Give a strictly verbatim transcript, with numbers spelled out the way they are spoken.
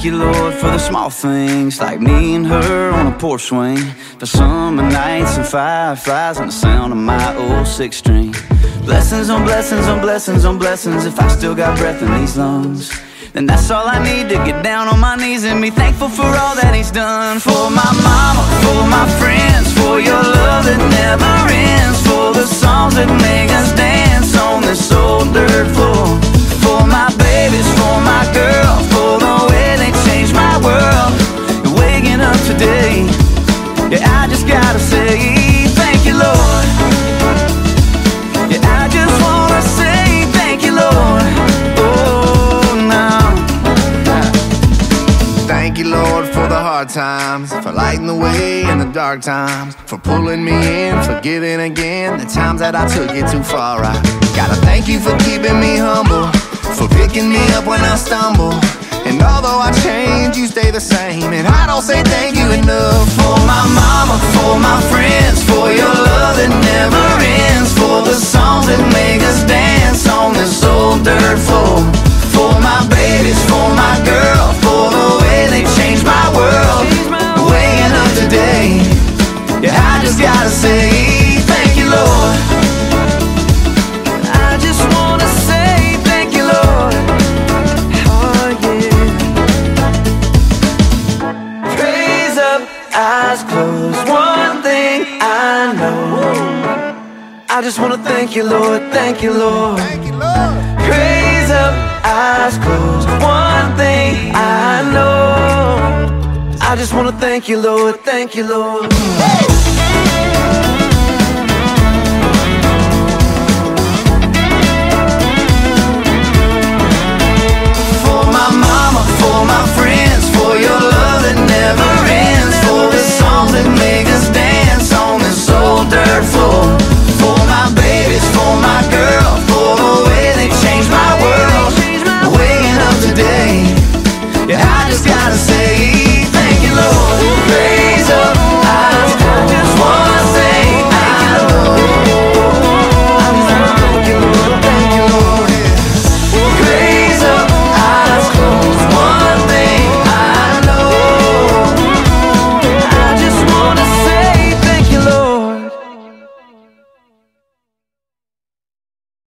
you, Lord, for the small things, like me and her on a porch swing, for summer nights and fireflies and the sound of my old six string. Blessings on blessings on blessings on blessings. If I still got breath in these lungs, then that's all I need to get down on my knees and be thankful for all that he's done. For my mama, for my friends, for your love that never ends, for the songs that make us dance on this old dirt floor. For my babies, for my girl, for the way they changed my world. And waking up today, yeah, I just gotta say thank you, Lord. Yeah, I just wanna say thank you, Lord. Thank you, Lord, for the hard times, for lighting the way in the dark times, for pulling me in, forgiving again the times that I took it too far. I gotta thank you for keeping me humble, for picking me up when I stumble. And although I change, you stay the same, and I don't say thank you enough. For my mama, for my friends, for your love that never ends, for the songs that make us dance on this old dirt floor. For my babies, for my girl, for the way they changed my world. Waking up today, yeah, I just gotta say thank you, Lord. I just wanna say thank you, Lord. Oh yeah. Praise up, eyes closed, one thing I know, I just wanna thank you, Lord, thank you, Lord. Thank you, Lord. Praise up, eyes closed, one thing I know, I just wanna thank you, Lord, thank you, Lord. Hey!